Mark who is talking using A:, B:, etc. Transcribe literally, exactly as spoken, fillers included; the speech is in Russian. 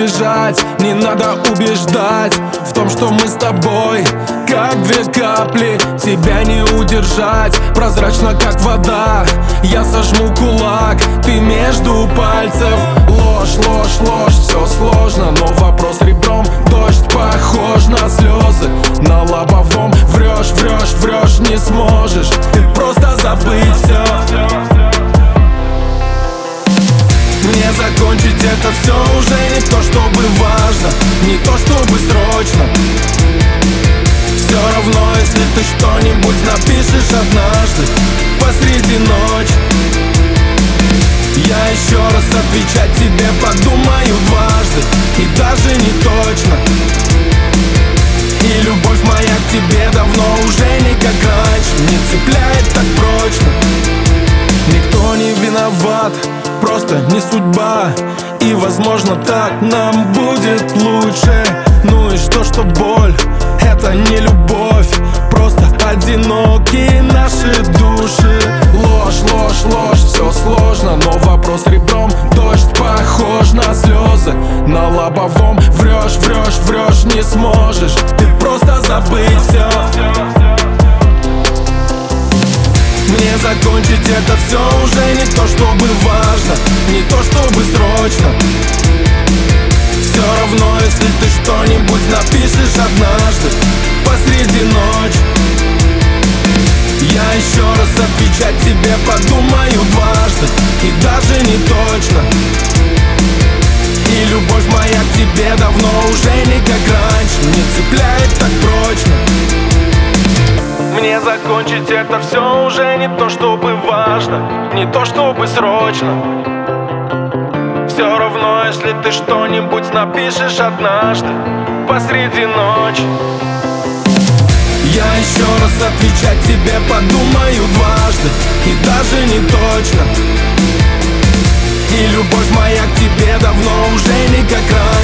A: избежать, не надо убеждать в том, что мы с тобой как две капли, тебя не удержать. Прозрачно, как вода, я сожму кулак, ты между пальцев. Ложь, ложь, ложь, все сложно, но вопрос ребром. Дождь похож на слезы на лобовом. Врешь, врешь, врешь, не сможешь ты просто забыть все. Мне закончить это все уже не то, чтобы важно, не то, чтобы срочно. Все равно, если ты что-нибудь напишешь однажды посреди ночи, я еще раз отвечать тебе подумаю дважды, и даже не точно. И любовь моя к тебе давно уже не как раньше, не цепляет так прочно. Никто не виноват, просто не судьба, и возможно так нам будет лучше. Ну и что, что боль — это не любовь, просто одинокие наши души. Ложь, ложь, ложь, все сложно, но вопрос ребром. Дождь похож на слезы на лобовом. Врешь, врешь, врешь, не сможешь ты просто забыть все. Мне закончить это все уже не то, чтобы важно, не то, чтобы срочно. Все равно, если ты что-нибудь напишешь однажды посреди ночи, я еще раз отвечать тебе подумаю дважды, и даже не точно. И любовь моя к тебе давно уже не как раньше, не цепляет так прочно. Мне закончить это все уже не то, чтобы важно, не то, чтобы срочно. Все равно, если ты что-нибудь напишешь однажды посреди ночи, я еще раз отвечать тебе подумаю дважды, и даже не точно. И любовь моя к тебе давно уже не как раньше.